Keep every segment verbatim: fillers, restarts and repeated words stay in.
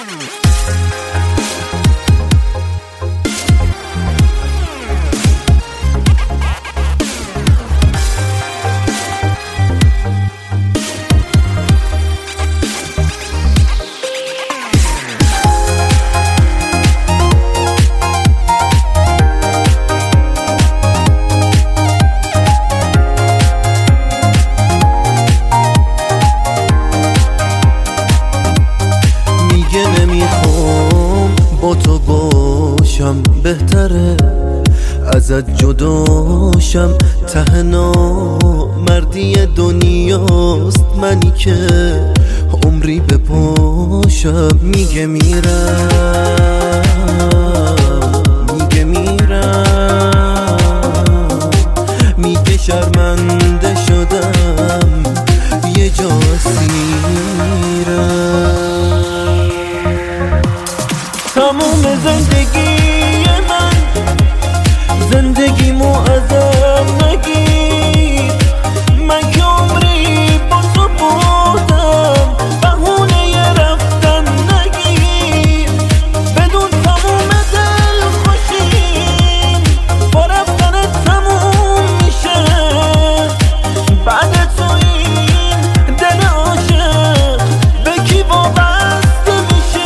با تو باشم بهتره ازت جداشم، ته نامردی دنیاست منی که عمری بپاشم. میگه میرم میگه میرم میگه شرمنده شدم یه جا اسیرم. تموم زندگی من زندگیمو ازم نگیر، من که عمری با تو بودم بهونه ی رفتن نگیر. بدون تموم دل خوشیم با رفتن تموم میشه، بعد تو این دل عاشق به کی وابسته میشه؟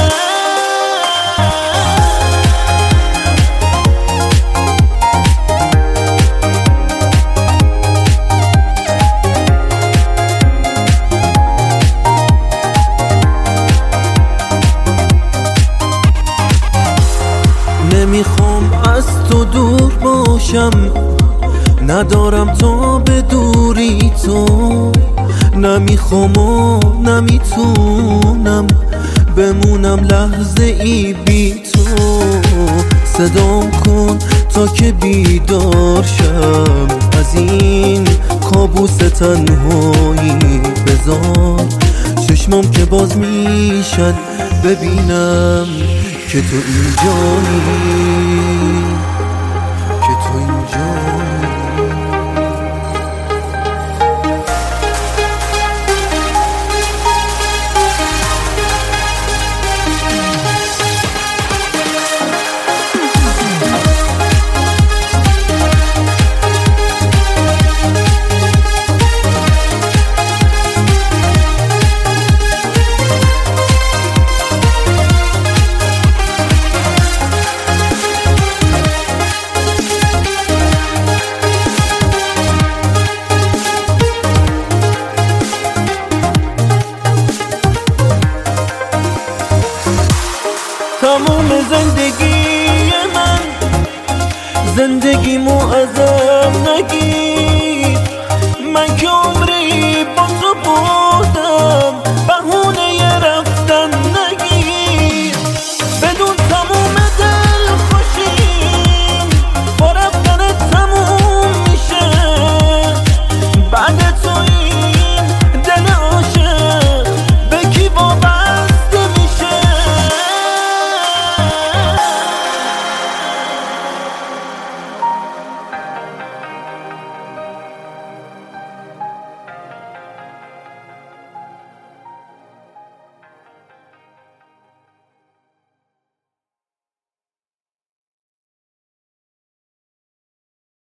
نمیخوام از تو دور باشم، ندارم تا به دوری تو، نمیخوام و نمیتونم بمونم لحظه ای بی تو. صدام کن تا که بیدار شم از این کابوس تنهایی، بذار چشمام که باز میشن ببینم که تو اینجایی، که تو اینجایی. تموم زندگی من زندگیمو ازم نگیر،